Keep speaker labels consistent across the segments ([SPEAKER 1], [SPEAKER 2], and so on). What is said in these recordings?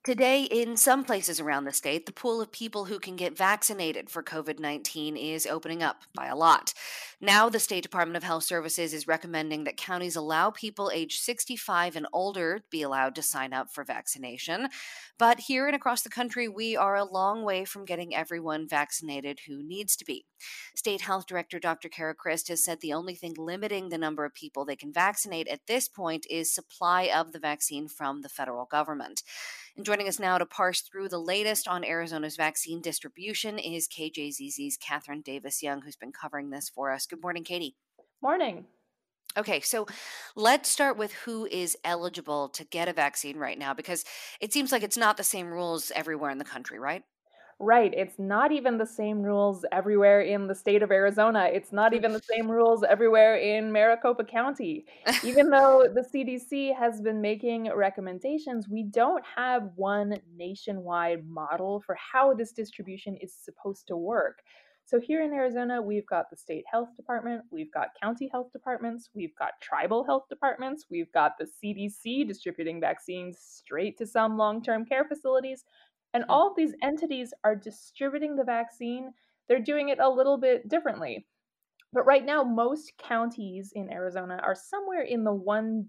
[SPEAKER 1] Today, in some places around the state, the pool of people who can get vaccinated for COVID-19 is opening up by a lot. Now, the State Department of Health Services is recommending that counties allow people age 65 and older to be allowed to sign up for vaccination. But here and across the country, we are a long way from getting everyone vaccinated who needs to be. State Health Director Dr. Kara Christ has said the only thing limiting the number of people they can vaccinate at this point is supply of the vaccine from the federal government. And joining us now to parse through the latest on Arizona's vaccine distribution is KJZZ's Catherine Davis Young, who's been covering this for us. Good morning, Katie.
[SPEAKER 2] Morning.
[SPEAKER 1] Okay, so let's start with who is eligible to get a vaccine right now, because it seems like it's not the same rules everywhere in the country, right?
[SPEAKER 2] Right. It's not even the same rules everywhere in the state of Arizona. It's not even the same rules everywhere in Maricopa County. Even though the CDC has been making recommendations, we don't have one nationwide model for how this distribution is supposed to work. So here in Arizona, we've got the state health department, we've got county health departments, we've got tribal health departments, we've got the CDC distributing vaccines straight to some long-term care facilities. And all of these entities are distributing the vaccine. They're doing it a little bit differently. But right now, most counties in Arizona are somewhere in the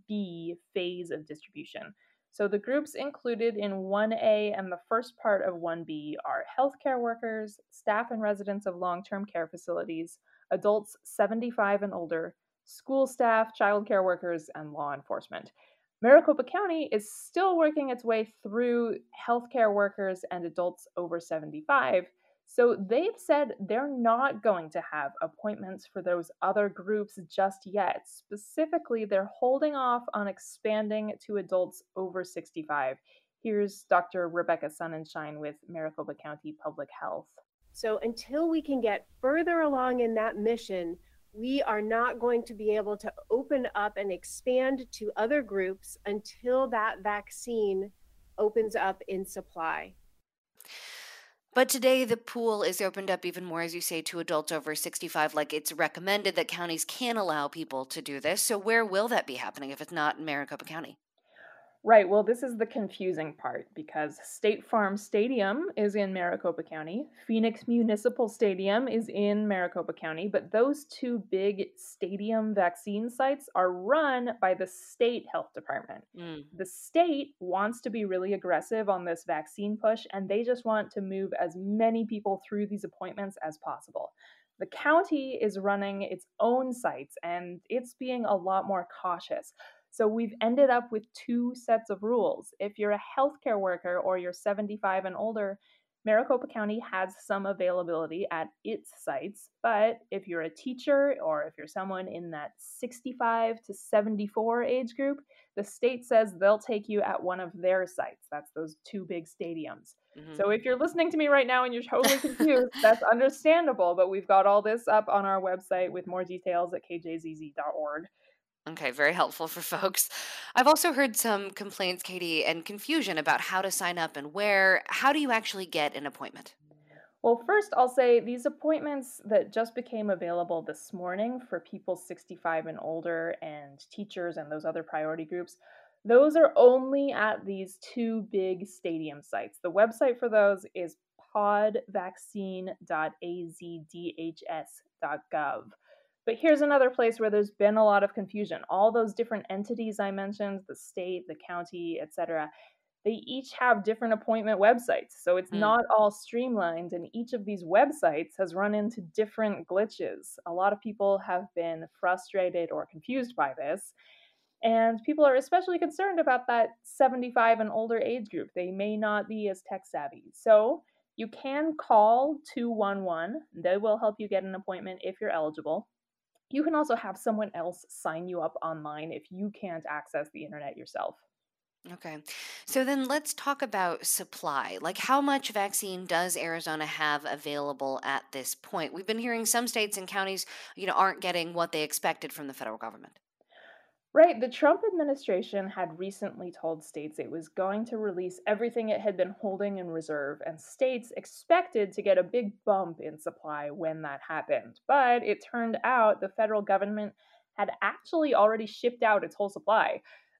[SPEAKER 2] 1B phase of distribution. So the groups included in 1A and the first part of 1B are healthcare workers, staff and residents of long term care facilities, adults 75 and older, school staff, childcare workers, and law enforcement. Maricopa County is still working its way through healthcare workers and adults over 75. So they've said they're not going to have appointments for those other groups just yet. Specifically, they're holding off on expanding to adults over 65. Here's Dr. Rebecca Sonnenschein with Maricopa County Public Health.
[SPEAKER 3] So until we can get further along in that mission, we are not going to be able to open up and expand to other groups until that vaccine opens up in supply.
[SPEAKER 1] But today, the pool is opened up even more, as you say, to adults over 65. Like, it's recommended that counties can allow people to do this. So where will that be happening if it's not in Maricopa County?
[SPEAKER 2] Right. Well, this is the confusing part because State Farm Stadium is in Maricopa County, Phoenix Municipal Stadium is in Maricopa County, but those two big stadium vaccine sites are run by the state health department.
[SPEAKER 1] Mm.
[SPEAKER 2] The state wants to be really aggressive on this vaccine push, and they just want to move as many people through these appointments as possible. The county is running its own sites, and it's being a lot more cautious. So we've ended up with two sets of rules. If you're a healthcare worker or you're 75 and older, Maricopa County has some availability at its sites. But if you're a teacher or if you're someone in that 65 to 74 age group, the state says they'll take you at one of their sites. That's those two big stadiums. So if you're listening to me right now and you're totally confused, that's understandable. But we've got all this up on our website with more details at kjzz.org.
[SPEAKER 1] Okay, very helpful for folks. I've also heard some complaints, Katie, and confusion about how to sign up and where. How do you actually get an appointment?
[SPEAKER 2] Well, first, I'll say these appointments that just became available this morning for people 65 and older and teachers and those other priority groups, those are only at these two big stadium sites. The website for those is podvaccine.azdhs.gov. But here's another place where there's been a lot of confusion. All those different entities I mentioned, the state, the county, etc., they each have different appointment websites. So it's
[SPEAKER 1] Mm.
[SPEAKER 2] not all streamlined, and each of these websites has run into different glitches. A lot of people have been frustrated or confused by this. And people are especially concerned about that 75 and older age group. They may not be as tech savvy. So you can call 211. They will help you get an appointment if you're eligible. You can also have someone else sign you up online if you can't access the internet yourself.
[SPEAKER 1] Okay. So then let's talk about supply. Like, how much vaccine does Arizona have available at this point? We've been hearing some states and counties, aren't getting what they expected from the federal government.
[SPEAKER 2] Right. The Trump administration had recently told states it was going to release everything it had been holding in reserve, and states expected to get a big bump in supply when that happened. But it turned out the federal government had actually already shipped out its whole supply.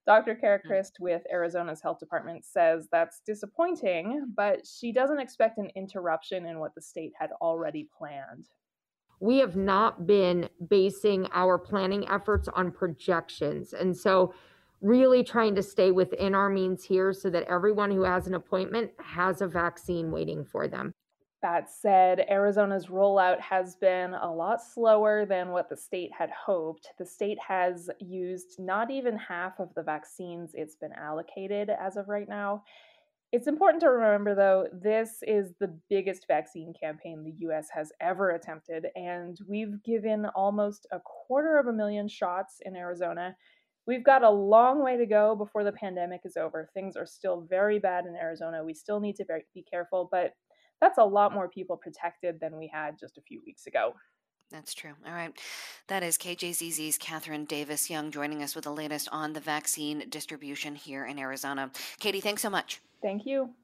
[SPEAKER 2] Dr. Kara Christ with Arizona's health department says that's disappointing, but she doesn't expect an interruption in what the state had already planned.
[SPEAKER 4] We have not been basing our planning efforts on projections. And so really trying to stay within our means here so that everyone who has an appointment has a vaccine waiting for them.
[SPEAKER 2] That said, Arizona's rollout has been a lot slower than what the state had hoped. The state has used not even half of the vaccines it's been allocated as of right now. It's important to remember, though, this is the biggest vaccine campaign the US has ever attempted, and we've given almost 250,000 shots in Arizona. We've got a long way to go before the pandemic is over. Things are still very bad in Arizona. We still need to be careful, but that's a lot more people protected than we had just a few weeks ago.
[SPEAKER 1] That's true. All right. That is KJZZ's Catherine Davis Young joining us with the latest on the vaccine distribution here in Arizona. Katie, thanks so much.
[SPEAKER 2] Thank you.